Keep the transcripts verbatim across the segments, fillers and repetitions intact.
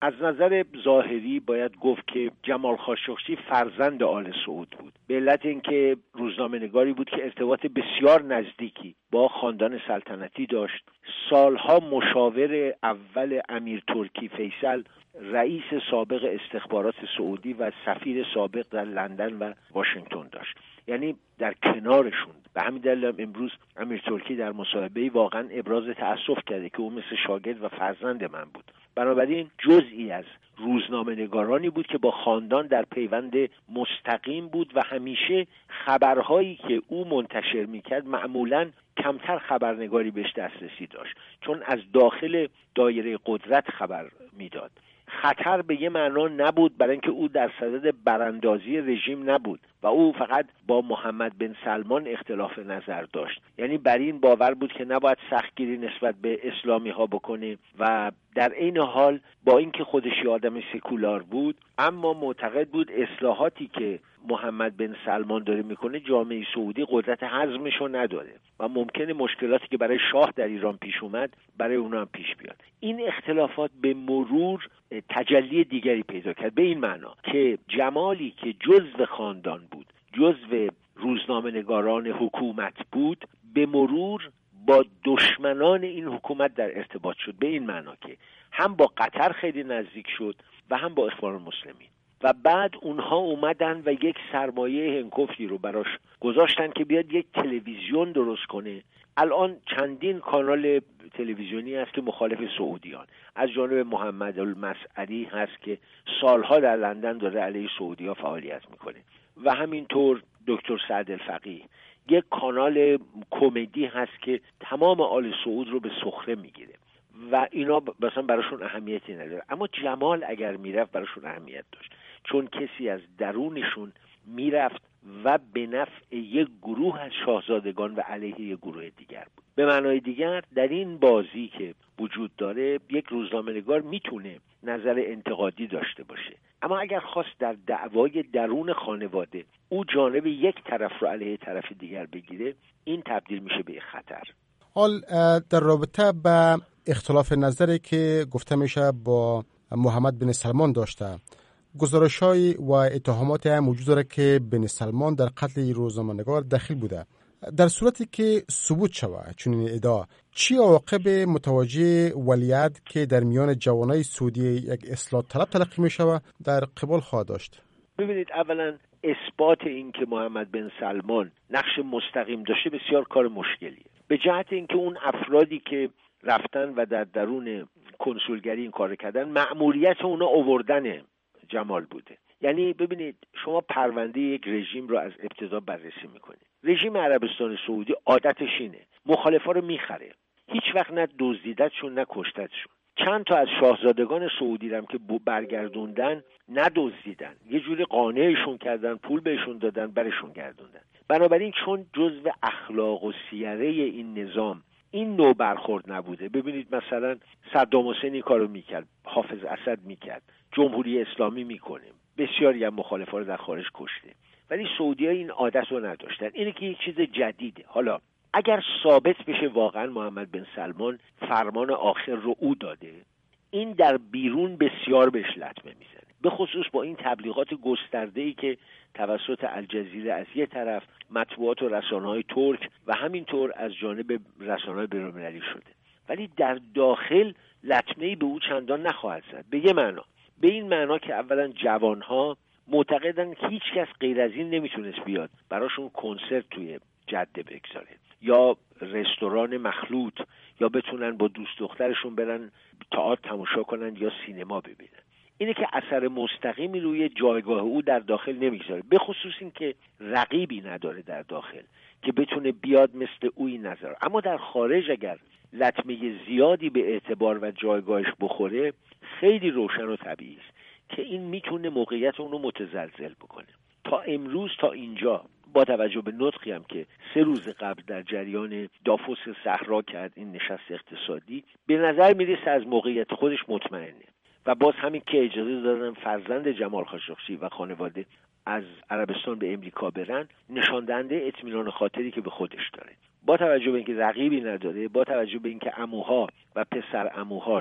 از نظر ظاهری باید گفت که جمال خاشقچی فرزند آل سعود بود، به علت اینکه روزنامه‌نگاری بود که ارتباط بسیار نزدیکی با خاندان سلطنتی داشت. سالها مشاور اول امیر ترکی فیصل، رئیس سابق استخبارات سعودی و سفیر سابق در لندن و واشنگتن داشت، یعنی در کنارشون. به همین دلیل امروز امیر ترکی در مصاحبه‌ای واقعا ابراز تأسف کرده که او مثل شاگرد و فرزند من بود. بنابراین جزئی از روزنامه‌نگارانی بود که با خاندان در پیوند مستقیم بود و همیشه خبرهایی که او منتشر می‌کرد معمولاً کمتر خبرنگاری بهش دسترسی داشت، چون از داخل دایره قدرت خبر میداد. خطر به یه معنا نبود، برای اینکه او در صدد براندازی رژیم نبود و او فقط با محمد بن سلمان اختلاف نظر داشت، یعنی بر این باور بود که نباید سختگیری نسبت به اسلامی ها بکنه و در این حال با اینکه خودش آدم سکولار بود اما معتقد بود اصلاحاتی که محمد بن سلمان داره میکنه جامعه سعودی قدرت هضمشو نداره و ممکنه مشکلاتی که برای شاه در ایران پیش اومد برای اونا هم پیش بیاد. این اختلافات به مرور تجلی دیگری پیدا کرد، به این معنا که جمالی که جزو خاندان بود، جزو روزنامه‌نگاران حکومت بود، به مرور با دشمنان این حکومت در ارتباط شد، به این معنا که هم با قطر خیلی نزدیک شد و هم با اخوان المسلمین و بعد اونها اومدن و یک سرمایه هنکفتی رو براش گذاشتن که بیاد یک تلویزیون درست کنه. الان چندین کانال تلویزیونی هست که مخالف سعودیان، از جانب محمد المسعدی هست که سالها در لندن داره علیه سعودی‌ها فعالیت میکنه و همینطور دکتر سعد الفقیه. یک کانال کمدی هست که تمام آل سعود رو به سخره میگیره و اینا مثلا براشون اهمیتی نداره، اما جمال اگر میرفت براشون اهمیت داشت، چون کسی از درونشون میرفت و به نفع یک گروه از شاهزادگان و علیه یک گروه دیگر بود. به معنای دیگر در این بازی که وجود داره یک روزنامه‌نگار میتونه نظر انتقادی داشته باشه، اما اگر خواست در دعوای درون خانواده او جانب یک طرف رو علیه طرف دیگر بگیره، این تبدیل میشه به خطر. حال در رابطه با اختلاف نظری که گفته میشه با محمد بن سلمان داشته، گزارش‌های و اتهامات هم وجود داره که بن سلمان در قتل روزنامه‌نگار دخیل بوده. در صورتی که ثبوت شود چنین ادعا، چی عواقب متوجه ولیعهد که در میان جوانای سعودی یک اصلاح طلب تلقی می‌شود در قبال خواهد داشت؟ ببینید، اولا اثبات این که محمد بن سلمان نقش مستقیم داشته بسیار کار مشکلیه، به جهت اینکه اون افرادی که رفتن و در درون کنسولگری این کار کردن مأموریت اونا آوردن جمال بوده. یعنی ببینید، شما پرونده یک رژیم رو از ابتدا بررسی میکنید. رژیم عربستان سعودی عادتش اینه مخالفا رو میخره، هیچ وقت نه دزدیدتشون نه کشتتشون. چند تا از شاهزادگان سعودی هم که برگردوندن ندزدیدن، یه جوری قانعشون کردن، پول بهشون دادن، برشون گردوندن. بنابراین چون جزو اخلاق و سیره این نظام این نوع برخورد نبوده. ببینید مثلا صدام حسین کارو میکرد، حافظ اسد میکرد، جمهوری اسلامی میکنه، بسیاری هم مخالفا رو در خارج کشته، ولی سعودی‌ها این عادت رو نداشتن. اینه که یک چیز جدیده. حالا اگر ثابت بشه واقعا محمد بن سلمان فرمان آخر رو او داده، این در بیرون بسیار بهش لطمه میزنه، به خصوص با این تبلیغات گسترده‌ای که توسط الجزیره از یک طرف، مطبوعات و رسانه‌های ترک و همینطور از جانب رسانه‌های بین‌المللی شده. ولی در داخل لطمه‌ای به او چندان نخواهد زد، به یه معنا، به این معنا که اولا جوانها معتقدن هیچ کس غیر از این نمیتونست بیاد براشون کنسرت توی جده بگذاره یا رستوران مخلوط، یا بتونن با دوست دخترشون برن تئاتر تماشا کنن یا سینما ببینن. اینه که اثر مستقیمی روی جایگاه او در داخل نمیگذاره، به خصوص این که رقیبی نداره در داخل که بتونه بیاد مثل او این نظر. اما در خارج اگر لطمه زیادی به اعتبار و جایگاهش بخوره، خیلی روشن و طبیعی است که این میتونه موقعیت اون رو متزلزل بکنه. تا امروز، تا اینجا، با توجه به نطقی هم که سه روز قبل در جریان دافوس صحرا کرد، این نشست اقتصادی، به نظر میرسه از موقعیت خودش مطمئنه و باز همین که اجازه دادن فرزند جمال خاشقچی و خانواده از عربستان به امریکا برن، نشان دهنده اطمینان خاطری که به خودش داره. با توجه به اینکه رقیبی نداره، با توجه به اینکه عموها و پسر عموهاش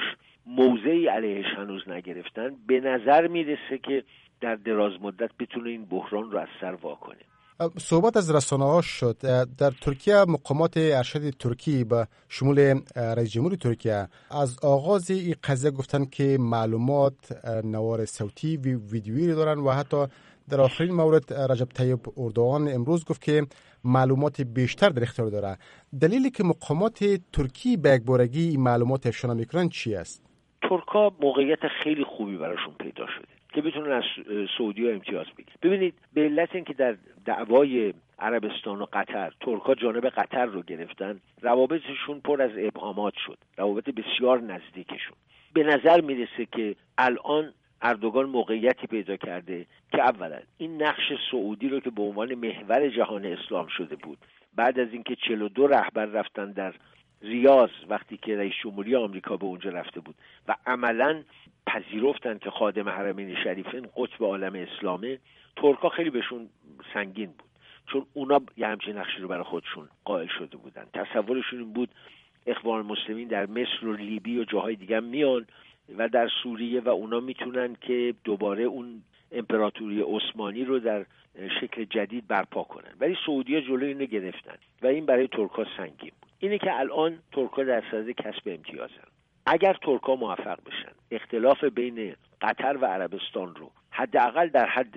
موضعی علیهش هنوز نگرفتن، به نظر میرسه که در دراز مدت بتونه این بحران رو از سر وا کنه. صحبت از رسانه‌ها شد. در ترکیه مقامات ارشد ترکی به شمول رئیس جمهور ترکیه از آغاز این قضیه گفتن که معلومات نوار صوتی و ویدیویی دارن و حتی در آخرین مورد رجب طیب اردوغان امروز گفت که معلومات بیشتر در اختیار داره. دلیلی که مقامات ترکی به یک بارگی این معلومات افشا نمیکنن چی است؟ ترکا موقعیت خیلی خوبی براشون پیدا شده که بتونن از سعودی امتیاز بگیرن. ببینید به علت اینکه در دعوای عربستان و قطر ترکا جانب قطر رو گرفتن، روابطشون پر از ابهامات شد، روابط بسیار نزدیکشون. به نظر میرسه که الان اردوغان موقعیتی پیدا کرده که اولا این نقش سعودی رو که به عنوان محور جهان اسلام شده بود، بعد از اینکه چهل و دو رهبر رفتن در ریاض وقتی که رئیس جمهوری آمریکا به اونجا رفته بود و عملاً پذیرفتن که خادم حرمین شریفین قطب عالم اسلامه، ترکا خیلی بهشون سنگین بود، چون اونا یه همچین نقشی رو برای خودشون قائل شده بودن. تصورشون این بود اخوان المسلمین در مصر و لیبی و جاهای دیگه میان و در سوریه و اونا میتونن که دوباره اون امپراتوری عثمانی رو در شکل جدید برپا کنن، ولی سعودی‌ها جلوی اینو گرفتن و این برای ترکا سنگین بود. اینه که الان ترکا در صدد کسب امتیازن. اگر ترکا موفق بشن اختلاف بین قطر و عربستان رو حداقل در حد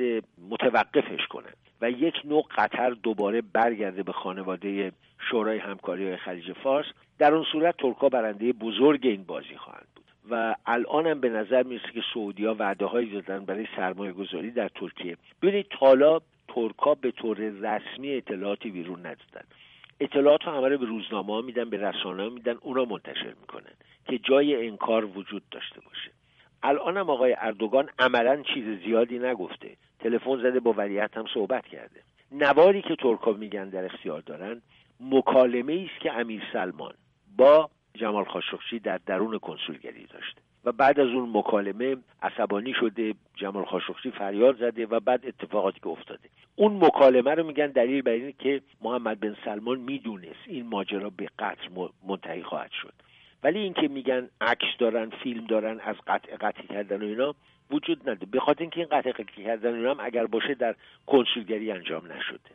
متوقفش کنن و یک نوع قطر دوباره برگرده به خانواده شورای همکاری خلیج فارس، در اون صورت ترکا برنده بزرگ این بازی خواهند بود. و الان هم به نظر میرسه که سعودی‌ها وعده‌هایی دادن برای سرمایه‌گذاری در ترکیه. ببینید حالا ترکا به طور رسمی اطلاعاتی بیرون ندادن. اطلاعات همه رو به روزنامه‌ها میدن، به رسانه‌ها میدن، اونا منتشر میکنن که جای انکار وجود داشته باشه. الان هم آقای اردوغان عملاً چیز زیادی نگفته، تلفن زده با ولیعهد هم صحبت کرده. نواری که ترکا میگن در اختیار دارن مکالمه‌ای است که امیر سلمان با جمال خاشقچی در درون کنسولگری داشته و بعد از اون مکالمه عصبانی شده، جمال خاشقچی فریاد زده و بعد اتفاقاتی که افتاده. اون مکالمه رو میگن دلیل بر اینه که محمد بن سلمان میدونست این ماجرا به قتل منتهی خواهد شد، ولی این که میگن عکس دارن، فیلم دارن از قتل قتل کردن و اینا وجود نداره، به خاطر اینکه این قتل قتل کردن اینا هم اگر باشه در کنسولگری انجام نشده.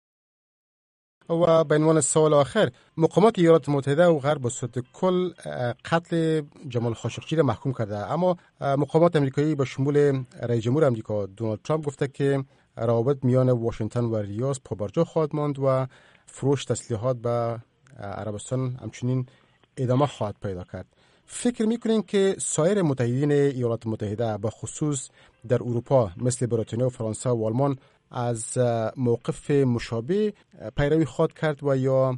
و به عنوان سوال آخر، مقامات ایالات متحده و غرب به صورت کل قتل جمال خاشقچی را محکوم کرده، اما مقامات امریکایی به شمول رئیس جمهور امریکا دونالد ترامپ گفته که روابط میان واشنگتن و ریاض پابرجا خواهد ماند و فروش تسلیحات به عربستان همچنین ادامه خواهد پیدا کرد. فکر میکنین که سایر متحدین ایالات متحده به خصوص در اروپا مثل بریتانیا و فرانسه و آلمان از موقف مشابه پیروی خواهد کرد و یا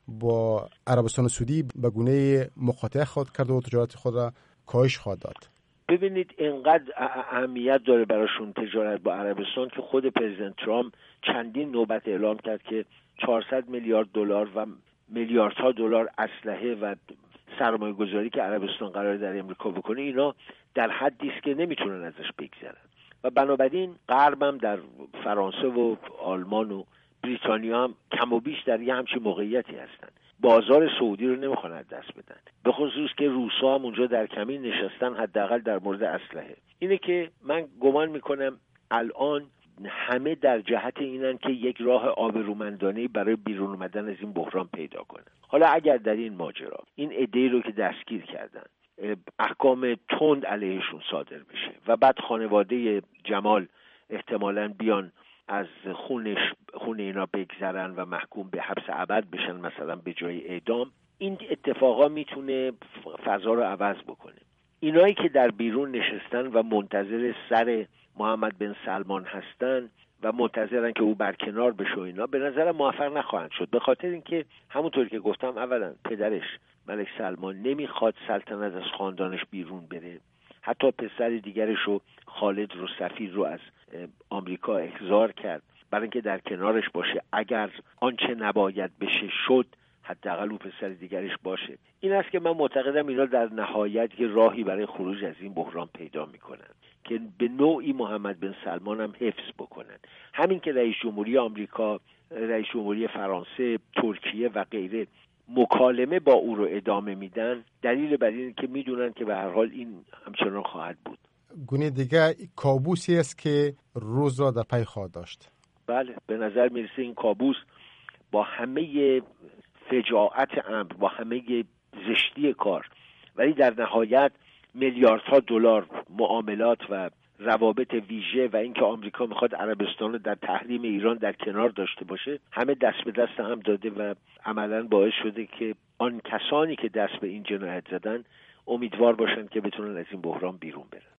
با عربستان سعودی به گونه مقاطعه خواهد کرد و تجارت خود را کاهش خواهد داد؟ ببینید اینقدر اهمیت داره براشون تجارت با عربستان که خود پرزیدنت ترامپ چندین نوبت اعلام کرد که چهارصد میلیارد دلار و میلیاردها دلار اسلحه و سرمایه گذاری که عربستان قراره در امریکا بکنه اینا در حدی است که نمیتونن ازش بگذرن و بنابراین غرب هم در فرانسه و آلمان و بریتانیا هم کم و بیش در یه همچین موقعیتی هستن. بازار سعودی رو نمیخوان از دست بدن، به خصوص که روسا هم اونجا در کمین نشستن، حداقل در مورد اسلحه. اینه که من گمان میکنم الان همه در جهت اینن که یک راه آبرومندانه برای بیرون اومدن از این بحران پیدا کنن. حالا اگر در این ماجرا این ایده رو که دستگیر کردن احکام تند علیهشون صادر بشه و بعد خانواده جمال احتمالاً بیان از خونش خون اینا بگذرن و محکوم به حبس ابد بشن مثلا به جای اعدام، این اتفاقا میتونه فضا رو عوض بکنه. اینایی که در بیرون نشستن و منتظر سر محمد بن سلمان هستن و منتظرن که او برکنار بشه اینا، به نظر موفق نخواهند شد، به خاطر اینکه همونطور که گفتم اولا پدرش ملک سلمان نمیخواد سلطنت از خاندانش بیرون بره، حتی پسر دیگرش رو خالد رو سفیر رو از آمریکا احضار کرد برای اینکه در کنارش باشه، اگر آنچه نباید بشه شد حداقل او پسر دیگرش باشه. این است که من معتقدم اینا در نهایت یه راهی برای خروج از این بحران پیدا میکنن که به نوعی محمد بن سلمان هم حفظ بکنن. همین که رئیس جمهوری آمریکا، رئیس جمهوری فرانسه، ترکیه و غیره مکالمه با او رو ادامه میدن، دلیل بر این که میدونن که به هر حال این همچنان خواهد بود. گونه دیگه کابوسی است که روز را در پی خواهد داشت. بله، به نظر میرسه این کابوس با همه فجاعت امر، با همه زشتی کار، ولی در نهایت میلیاردها دلار معاملات و روابط ویژه و اینکه آمریکا میخواد عربستان رو در تحریم ایران در کنار داشته باشه، همه دست به دست هم داده و عملاً باعث شده که آن کسانی که دست به این جنایت زدن امیدوار باشن که بتونن از این بحران بیرون برن.